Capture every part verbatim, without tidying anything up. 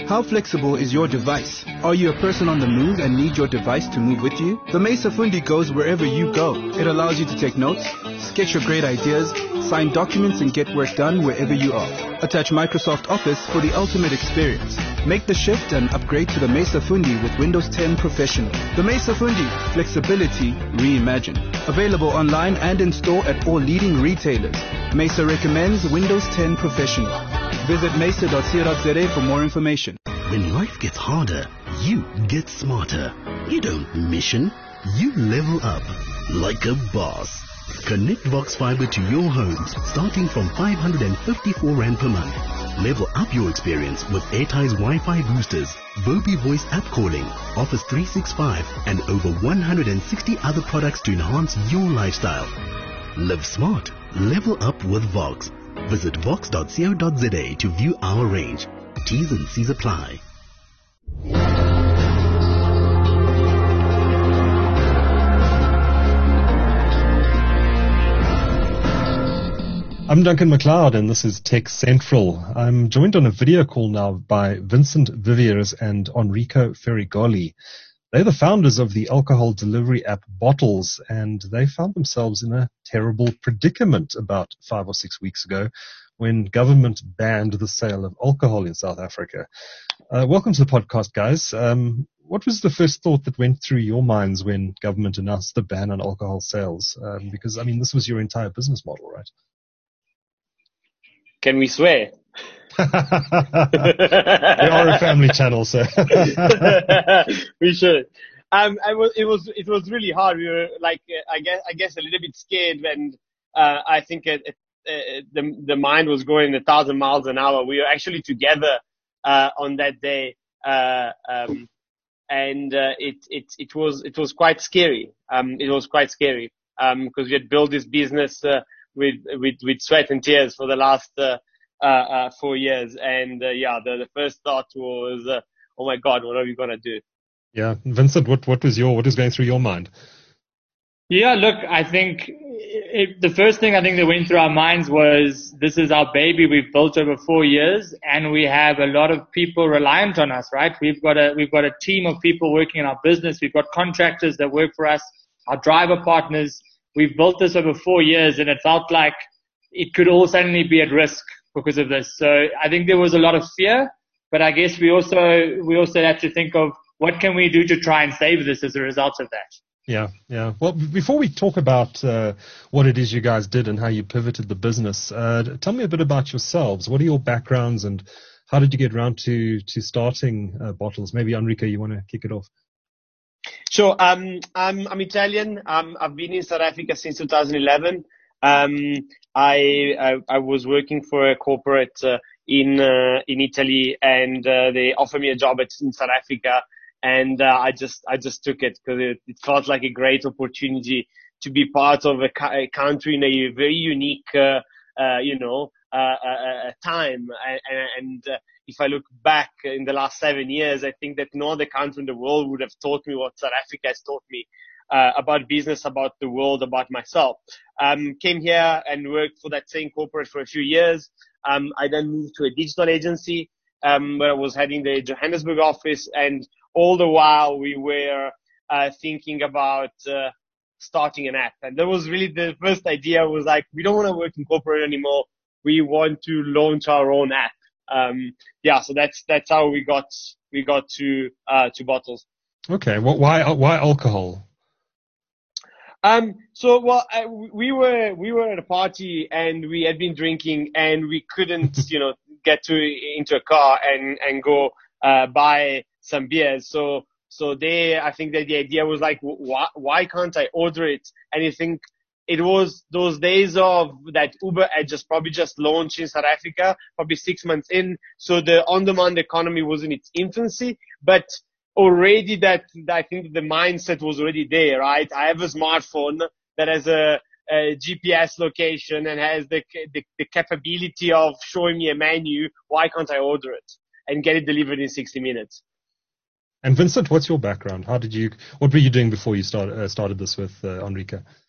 How flexible is your device? Are you a person on the move and need your device to move with you? The Mesa Fundi goes wherever you go. It allows you to take notes, sketch your great ideas, sign documents and get work done wherever you are. Attach Microsoft Office for the ultimate experience. Make the shift and upgrade to the Mesa Fundi with Windows ten Professional. The Mesa Fundi, flexibility reimagined. Available online and in store at all leading retailers. Mesa recommends Windows ten Professional. Visit mesa dot co dot za for more information. When life gets harder, you get smarter. You don't mission, you level up like a boss. Connect Vox Fiber to your homes starting from five hundred fifty-four rand per month. Level up your experience with Airtie's Wi-Fi boosters, Vobi voice app calling, Office three sixty-five and over one hundred sixty other products to enhance your lifestyle. Live smart, level up with Vox. Visit vox dot co dot za to view our range. T's and C's apply. I'm Duncan McLeod, and this is Tech Central. I'm joined on a video call now by Vincent Viviers and Enrico Ferrigoli. They're the founders of the alcohol delivery app Bottles, and they found themselves in a terrible predicament about five or six weeks ago when government banned the sale of alcohol in South Africa. Uh, welcome to the podcast, guys. Um, what was the first thought that went through your minds when government announced the ban on alcohol sales? Um, because, I mean, this was your entire business model, right? Can we swear? We are a family channel, so we should. Um, I was, it was, it was really hard. We were like, I guess, I guess, a little bit scared when uh, I think it, it, uh, the the mind was going a thousand miles an hour. We were actually together uh, on that day, uh, um, and uh, it it it was it was quite scary. Um, it was quite scary um, because we had built this business uh, with with with sweat and tears for the last. Uh, Uh, uh, four years. And, uh, yeah, the, the first thought was, uh, oh my God, what are we going to do? Yeah. Vincent, what, what was your, what was going through your mind? Yeah, look, I think it, the first thing I think that went through our minds was this is our baby we've built over four years and we have a lot of people reliant on us, right? We've got a, we've got a team of people working in our business. We've got contractors that work for us, our driver partners. We've built this over four years and it felt like it could all suddenly be at risk because of this. So I think there was a lot of fear, but I guess we also, we also had to think of what can we do to try and save this as a result of that. Yeah, yeah. Well, before we talk about uh, what it is you guys did and how you pivoted the business, uh, tell me a bit about yourselves. What are your backgrounds and how did you get around to, to starting uh, Bottles? Maybe Enrico, you want to kick it off? Sure. Um, I'm, I'm Italian. Um, I've been in South Africa since two thousand eleven. Um, I, I, I was working for a corporate, uh, in, uh, in Italy and, uh, they offered me a job at, in South Africa and, uh, I just, I just took it because it, it felt like a great opportunity to be part of a, a country in a very unique, uh, uh, you know, uh, uh, time. And, and uh, if I look back in the last seven years, I think that no other country in the world would have taught me what South Africa has taught me. Uh, about business, about the world, about myself. Um, came here and worked for that same corporate for a few years. Um, I then moved to a digital agency, um, where I was heading the Johannesburg office. And all the while we were, uh, thinking about, uh, starting an app. And that was really the first idea was like, we don't want to work in corporate anymore. We want to launch our own app. Um, yeah, so that's, that's how we got, we got to, uh, to Bottles. Okay. Well, why, why alcohol? Um, so, well, I, we were, we were at a party and we had been drinking and we couldn't, you know, get to, into a car and, and go, uh, buy some beers. So, so they, I think that the idea was like, why, why can't I order it? And you think it was those days of that Uber had just probably just launched in South Africa, probably six months in. So the on-demand economy was in its infancy, but already that, I think the mindset was already there, right? I have a smartphone that has a, a G P S location and has the, the, the capability of showing me a menu. Why can't I order it and get it delivered in sixty minutes? And Vincent, what's your background? How did you, what were you doing before you start, uh, started this with uh, Enrico?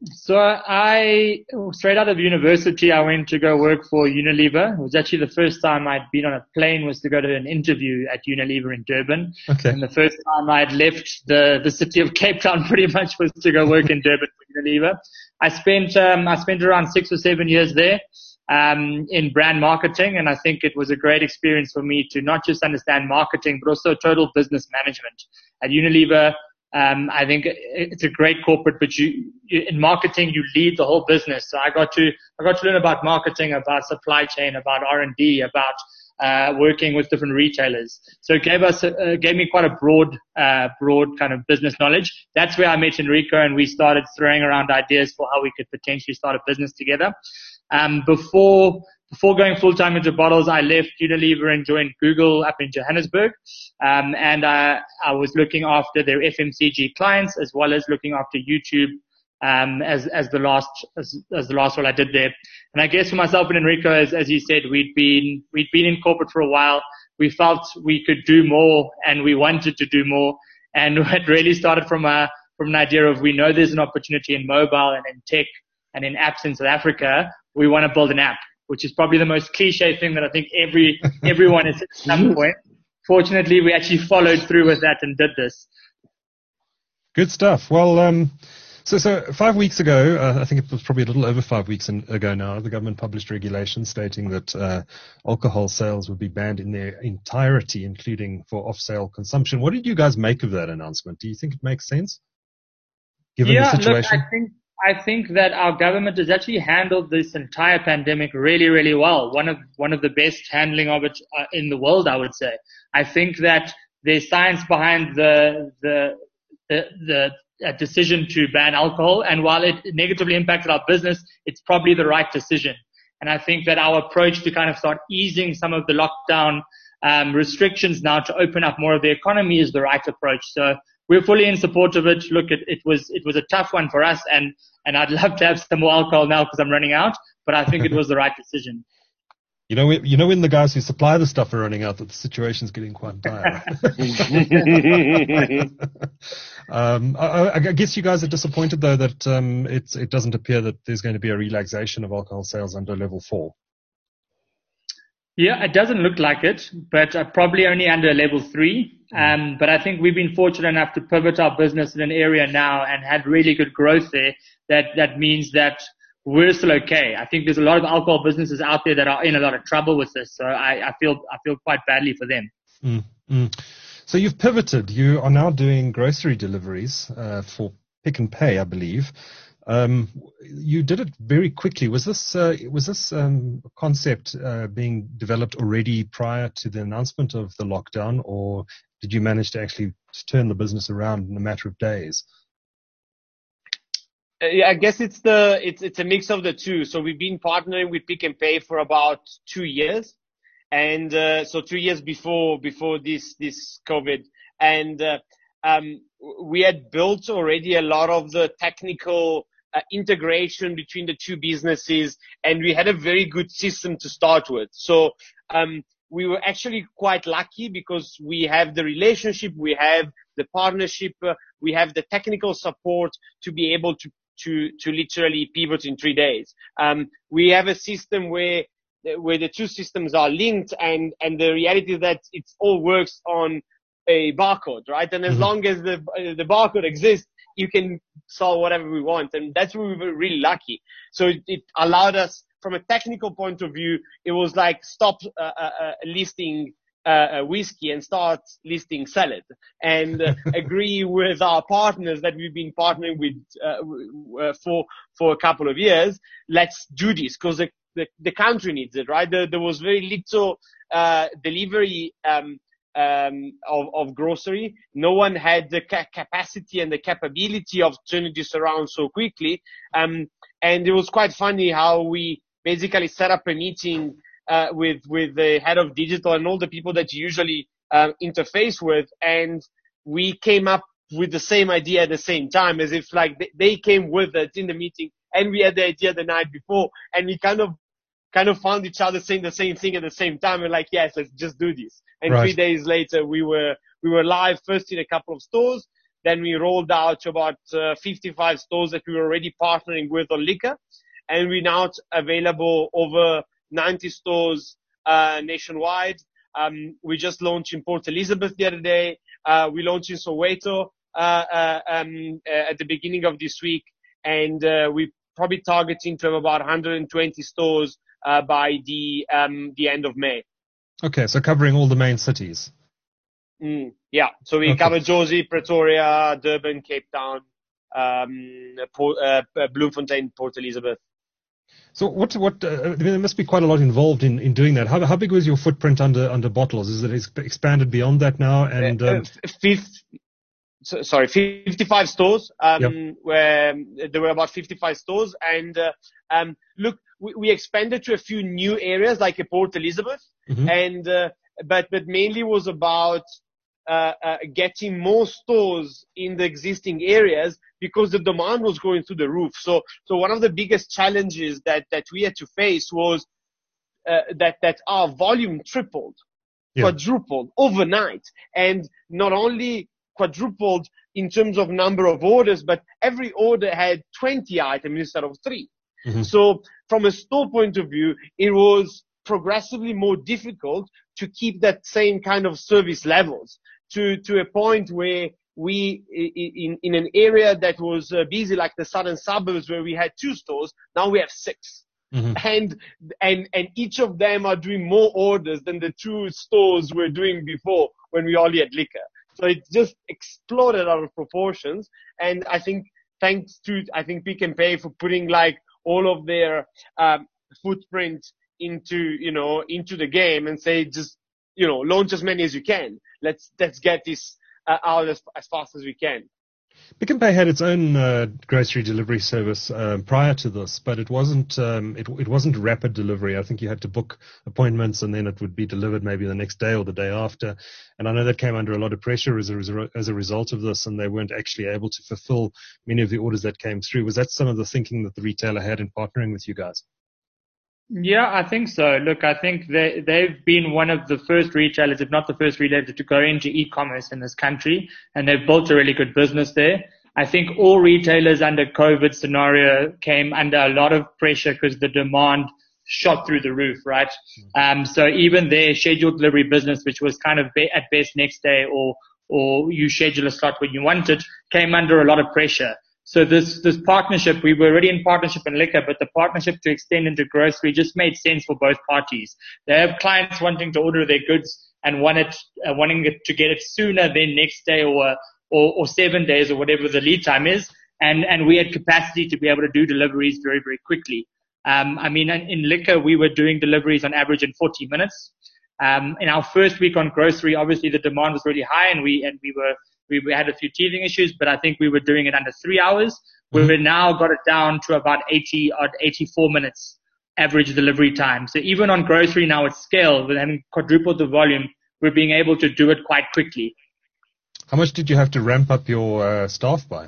So I, straight out of university, I went to go work for Unilever. It was actually the first time I'd been on a plane was to go to an interview at Unilever in Durban. Okay. And the first time I'd left the, the city of Cape Town pretty much was to go work in Durban for Unilever. I spent, um, I spent around six or seven years there, um, in brand marketing. And I think it was a great experience for me to not just understand marketing, but also total business management. At Unilever, Um, I think it's a great corporate, but you, you, in marketing, you lead the whole business. So I got to, I got to learn about marketing, about supply chain, about R and D, about, uh, working with different retailers. So it gave us, uh, gave me quite a broad, uh, broad kind of business knowledge. That's where I met Enrico and we started throwing around ideas for how we could potentially start a business together. Um, before, Before going full-time into bottles, I left Unilever and joined Google up in Johannesburg. Um, and I, I was looking after their F M C G clients as well as looking after YouTube, um, as, as the last, as, as the last role I did there. And I guess for myself and Enrico, as, as you said, we'd been, we'd been in corporate for a while. We felt we could do more and we wanted to do more. And it really started from a, from an idea of we know there's an opportunity in mobile and in tech and in apps in South Africa. We want to build an app, which is probably the most cliche thing that I think every everyone has said at some point. Fortunately, we actually followed through with that and did this. Good stuff. Well, um, so so five weeks ago, uh, I think it was probably a little over five weeks in, ago now, the government published regulations stating that uh, alcohol sales would be banned in their entirety, including for off-sale consumption. What did you guys make of that announcement? Do you think it makes sense, given yeah, the situation? Look, I think I think that our government has actually handled this entire pandemic really, really well. One of one of the best handling of it uh, in the world, I would say. I think that there's science behind the the the, the uh, decision to ban alcohol, and while it negatively impacted our business, it's probably the right decision. And I think that our approach to kind of start easing some of the lockdown um, restrictions now to open up more of the economy is the right approach. So we're fully in support of it. Look, it, it was it was a tough one for us, and and I'd love to have some more alcohol now because I'm running out. But I think it was the right decision. You know, you know when the guys who supply the stuff are running out, that the situation's getting quite dire. um, I, I guess you guys are disappointed though that um, it's it doesn't appear that there's going to be a relaxation of alcohol sales under level four. Yeah, it doesn't look like it, but uh, probably only under level three. Um, but I think we've been fortunate enough to pivot our business in an area now and had really good growth there. That, that means that we're still okay. I think there's a lot of alcohol businesses out there that are in a lot of trouble with this. So I, I feel, I feel quite badly for them. Mm, mm. So you've pivoted. You are now doing grocery deliveries, uh, for Pick n Pay, I believe. Um, you did it very quickly. Was this uh, was this um, concept uh, being developed already prior to the announcement of the lockdown, or did you manage to actually turn the business around in a matter of days? Uh, yeah, I guess it's the it's it's a mix of the two. So we've been partnering with Pick n Pay for about two years, and uh, so two years before before this this COVID, and uh, um, we had built already a lot of the technical Uh, integration between the two businesses, and we had a very good system to start with. So um, we were actually quite lucky because we have the relationship, we have the partnership, uh, we have the technical support to be able to to to literally pivot in three days. Um, we have a system where where the two systems are linked, and and the reality is that it all works on a barcode, right? And as Mm-hmm. long as the uh, the barcode exists, you can solve whatever we want. And that's where we were really lucky. So it, it allowed us, from a technical point of view, it was like stop uh, uh, listing uh, whiskey and start listing salad, and uh, agree with our partners that we've been partnering with uh, for for a couple of years. Let's do this because the, the the country needs it, right? There, there was very little uh, delivery um, Um, of, of grocery. No one had the ca- capacity and the capability of turning this around so quickly. Um, and it was quite funny how we basically set up a meeting uh, with with the head of digital and all the people that you usually uh, interface with, and we came up with the same idea at the same time, as if like they, they came with us in the meeting, and we had the idea the night before, and we kind of kind of found each other saying the same thing at the same time, and like, yes, let's just do this. And Right. three days later, we were we were live first in a couple of stores, then we rolled out to about uh, fifty-five stores that we were already partnering with on liquor. And we're now available over ninety stores uh, nationwide. Um, we just launched in Port Elizabeth the other day. Uh, we launched in Soweto uh, uh, um, uh, at the beginning of this week. And uh, we're probably targeting to have about one hundred twenty stores uh, by the um, the end of May. Okay, so covering all the main cities. Mm, yeah, so we okay. cover Jozi, Pretoria, Durban, Cape Town, um, Port, uh, Bloemfontein, Port Elizabeth. So what, what, uh, I mean, there must be quite a lot involved in, in doing that. How, how big was your footprint under, under bottles? Is it ex- expanded beyond that now? And, um, uh, fifth, so, sorry, fifty-five stores, um, yep. where there were about fifty-five stores. And, uh, um, look, we, we expanded to a few new areas like a Port Elizabeth. Mm-hmm. And, uh, but, but mainly was about, uh, uh, getting more stores in the existing areas because the demand was going through the roof. So, so one of the biggest challenges that, that we had to face was, uh, that, that our volume tripled, yeah. quadrupled overnight. And not only quadrupled in terms of number of orders, but every order had twenty items instead of three. Mm-hmm. So from a store point of view, it was progressively more difficult to keep that same kind of service levels to, to a point where we, in, in an area that was uh, busy like the southern suburbs where we had two stores, now we have six. Mm-hmm. And, and, and each of them are doing more orders than the two stores were doing before when we only had liquor. So it just exploded out of proportions. And I think thanks to, I think Pick n Pay for putting like all of their, um, footprint into, you know, into the game and say, just, you know, launch as many as you can. Let's, let's get this uh, out as, as fast as we can. Pick n Pay had its own uh, grocery delivery service uh, prior to this, but it wasn't um, it, it wasn't rapid delivery. I think you had to book appointments and then it would be delivered maybe the next day or the day after. And I know that came under a lot of pressure as a, as a result of this, and they weren't actually able to fulfill many of the orders that came through. Was that some of the thinking that the retailer had in partnering with you guys? Yeah, I think so. Look, I think they, they've been one of the first retailers, if not the first retailer, to go into e-commerce in this country, and they've built a really good business there. I think all retailers under COVID scenario came under a lot of pressure because the demand shot through the roof, right? Um, so even their scheduled delivery business, which was kind of be, at best next day or, or you schedule a slot when you want it, came under a lot of pressure. So this, this partnership, we were already in partnership in liquor, but the partnership to extend into grocery just made sense for both parties. They have clients wanting to order their goods and want it, uh, wanting it to get it sooner than next day or, or, or seven days or whatever the lead time is. And, and we had capacity to be able to do deliveries very, very quickly. Um, I mean, in, in liquor, we were doing deliveries on average in forty minutes. Um, in our first week on grocery, obviously the demand was really high and we, and we were, We, we had a few teething issues, but I think we were doing it under three hours. Mm-hmm. We've now got it down to about eighty or eighty-four minutes average delivery time. So even on grocery now at scale, with having quadrupled the volume, we're being able to do it quite quickly. How much did you have to ramp up your uh, staff by?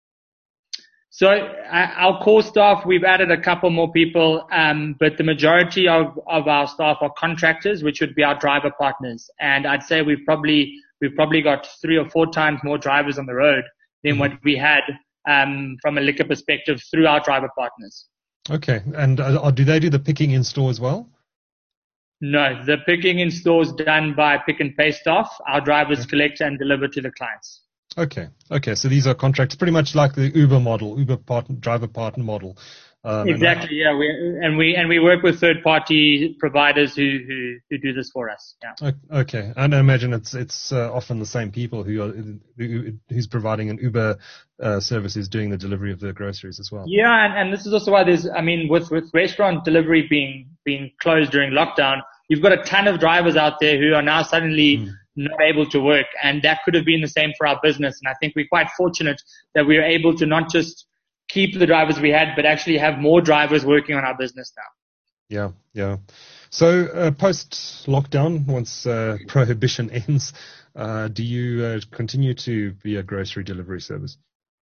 So uh, our core staff, we've added a couple more people, um, but the majority of, of our staff are contractors, which would be our driver partners. And I'd say we've probably We've probably got three or four times more drivers on the road than mm-hmm. what we had um, from a liquor perspective through our driver partners. Okay. And uh, do they do the picking in store as well? No, the picking in store is done by Pick n Pay staff. Our drivers okay. collect and deliver to the clients. Okay. Okay. So these are contracts pretty much like the Uber model, Uber partner, driver partner model. Um, exactly. And I, yeah. We, and we, and we work with third party providers who, who, who do this for us. Yeah. Okay. And I imagine it's, it's uh, often the same people who are, who, who's providing an Uber uh, service is doing the delivery of the groceries as well. Yeah. And, and this is also why there's, I mean, with, with restaurant delivery being, being closed during lockdown, you've got a ton of drivers out there who are now suddenly mm. not able to work. And that could have been the same for our business. And I think we're quite fortunate that we were able to not just keep the drivers we had, but actually have more drivers working on our business now. Yeah, yeah. So uh, post lockdown, once uh, prohibition ends, uh, do you uh, continue to be a grocery delivery service?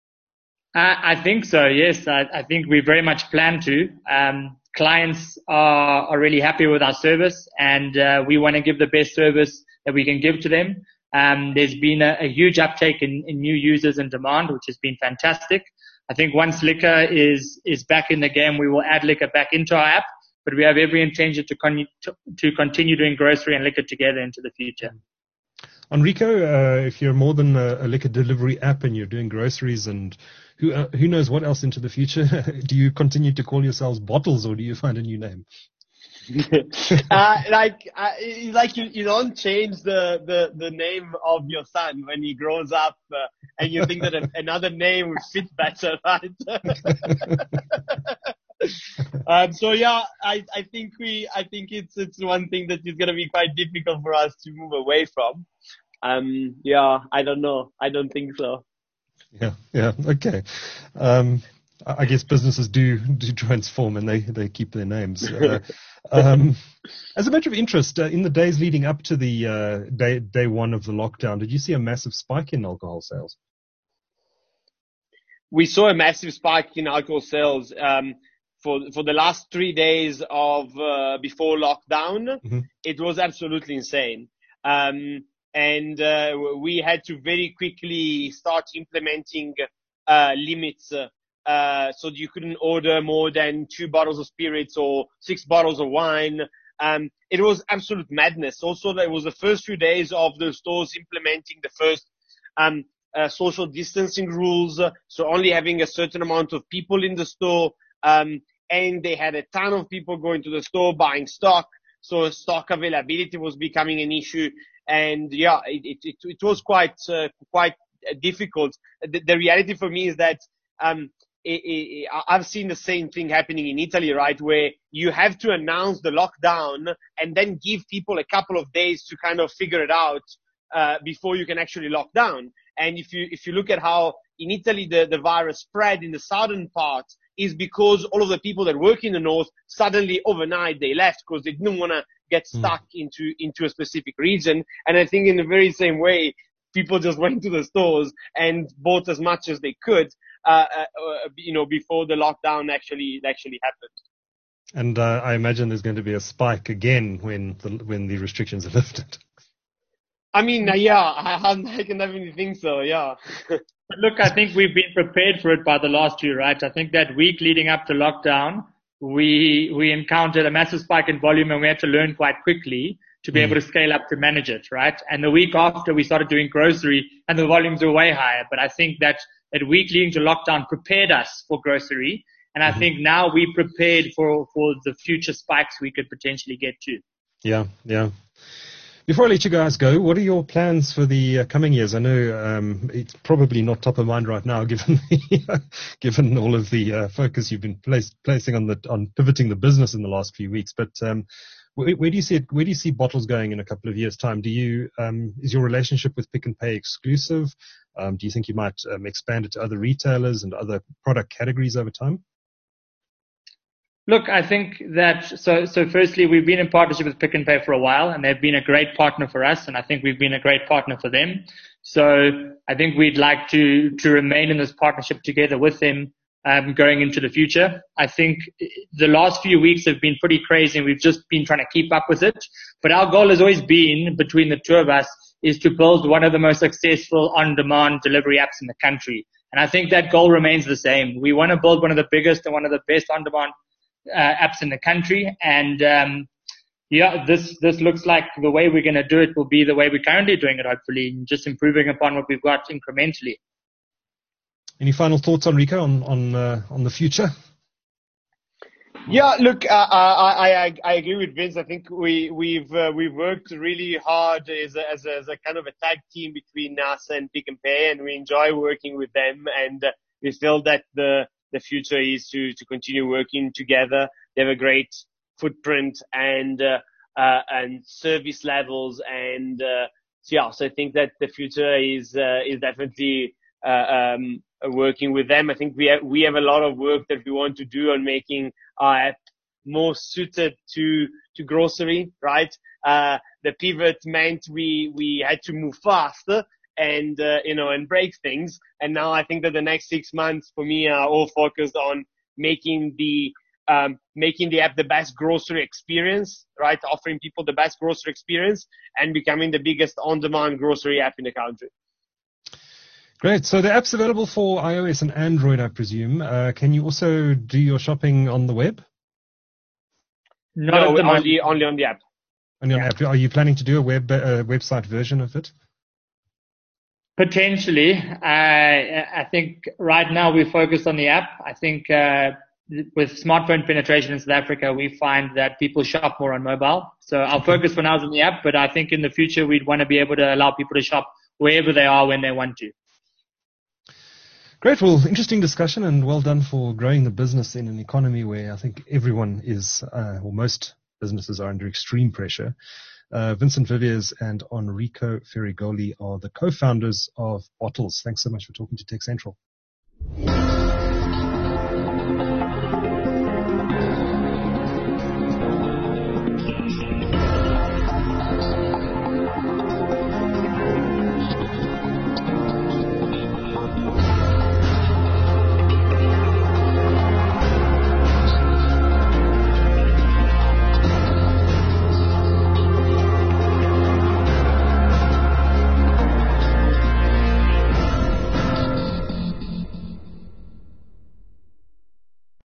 I, I think so. Yes, I, I think we very much plan to. Um, clients are, are really happy with our service, and uh, we want to give the best service that we can give to them. Um, there's been a, a huge uptake in, in new users and demand, which has been fantastic. I think once Liquor is, is back in the game, we will add Liquor back into our app, but we have every intention to, con- to, to continue doing grocery and liquor together into the future. Enrico, uh, if you're more than a, a liquor delivery app and you're doing groceries and who uh, who knows what else into the future, do you continue to call yourselves Bottles or do you find a new name? uh, like, uh, like you, you don't change the, the, the name of your son when he grows up, uh, and you think that a, another name would fit better, right? um, so yeah, I, I think we, I think it's, it's one thing that is going to be quite difficult for us to move away from. Um, yeah, I don't know. I don't think so. Yeah, yeah, okay. Um, I guess businesses do do transform and they, they keep their names. Uh, um, as a matter of interest, uh, in the days leading up to the uh, day day one of the lockdown, did you see a massive spike in alcohol sales? We saw a massive spike in alcohol sales um, for for the last three days of uh, before lockdown. Mm-hmm. It was absolutely insane. Um, and uh, we had to very quickly start implementing uh, limits. Uh, Uh, so you couldn't order more than two bottles of spirits or six bottles of wine. Um, it was absolute madness. Also, there was the first few days of the stores implementing the first um, uh, social distancing rules. So only having a certain amount of people in the store. Um, and they had a ton of people going to the store buying stock. So stock availability was becoming an issue. And yeah, it, it, it was quite, uh, quite difficult. The, the reality for me is that, um, It, it, I've seen the same thing happening in Italy, right, where you have to announce the lockdown and then give people a couple of days to kind of figure it out uh, before you can actually lock down. And if you if you look at how in Italy the, the virus spread in the southern part, is because all of the people that work in the north suddenly overnight they left because they didn't want to get stuck mm. into into a specific region. And I think in the very same way, people just went to the stores and bought as much as they could. Uh, uh, you know, before the lockdown actually actually happened. And uh, I imagine there's going to be a spike again when the, when the restrictions are lifted. I mean, uh, yeah, I, I can definitely think so, yeah. But look, I think we've been prepared for it by the last year, right? I think that week leading up to lockdown, we we encountered a massive spike in volume and we had to learn quite quickly to be mm. able to scale up to manage it, right? And the week after, we started doing grocery and the volumes were way higher. But I think that that week leading to lockdown prepared us for grocery. And I mm-hmm. think now we prepared for, for the future spikes we could potentially get to. Yeah, yeah. Before I let you guys go, what are your plans for the uh, coming years? I know um, it's probably not top of mind right now, given the, given all of the uh, focus you've been place, placing on the on pivoting the business in the last few weeks. But um, where, where do you see it? Where do you see Bottles going in a couple of years' time? Do you um, is your relationship with Pick n Pay exclusive? Um, do you think you might um, expand it to other retailers and other product categories over time? Look, I think that, so, so firstly, we've been in partnership with Pick n Pay for a while and they've been a great partner for us and I think we've been a great partner for them. So I think we'd like to, to remain in this partnership together with them, um, going into the future. I think the last few weeks have been pretty crazy and we've just been trying to keep up with it. But our goal has always been, between the two of us, is to build one of the most successful on-demand delivery apps in the country. And I think that goal remains the same. We want to build one of the biggest and one of the best on-demand uh, apps in the country. And um, yeah, this this looks like the way we're going to do it will be the way we're currently doing it, hopefully, just improving upon what we've got incrementally. Any final thoughts, Enrico, on on uh, on the future? Yeah, look, uh, I, I I agree with Vince. I think we we've uh, we've worked really hard as a, as a as a kind of a tag team between us and Pick n Pay, and we enjoy working with them. And uh, we feel that the the future is to to continue working together. They have a great footprint and uh, uh, and service levels, and uh, so yeah. So I think that the future is uh, is definitely uh, um, working with them. I think we have, we have a lot of work that we want to do on making our app more suited to, to grocery, right? Uh, the pivot meant we, we had to move faster and, uh, you know, and break things. And now I think that the next six months for me are all focused on making the, um, making the app the best grocery experience, right? Offering people the best grocery experience and becoming the biggest on-demand grocery app in the country. Great. So the app's available for iOS and Android, I presume. Uh, can you also do your shopping on the web? Not no, only, only on the app. Only on the app. Are you planning to do a web uh, website version of it? Potentially. I, I think right now we're focused on the app. I think uh, with smartphone penetration in South Africa, we find that people shop more on mobile. So our focus for now is on the app, but I think in the future we'd want to be able to allow people to shop wherever they are when they want to. Great. Well, interesting discussion, and well done for growing the business in an economy where I think everyone is, uh, or most businesses are under extreme pressure. Uh, Vincent Viviers and Enrico Ferrigoli are the co-founders of Bottles. Thanks so much for talking to Tech Central.